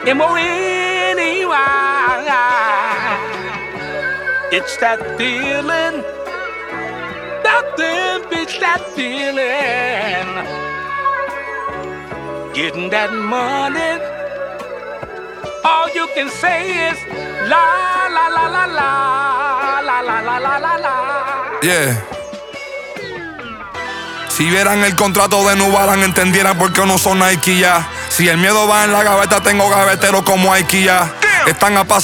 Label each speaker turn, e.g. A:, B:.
A: M-O-N-E-Y. It's that feeling, it's that feeling. Getting that money, all you can say is la la la la la la la la la la la.
B: Yeah. Si vieran el contrato de New Balance, entendieran por qué no son Nike ya. Si el miedo va en la gaveta, tengo gaveteros como IKEA. Están a paso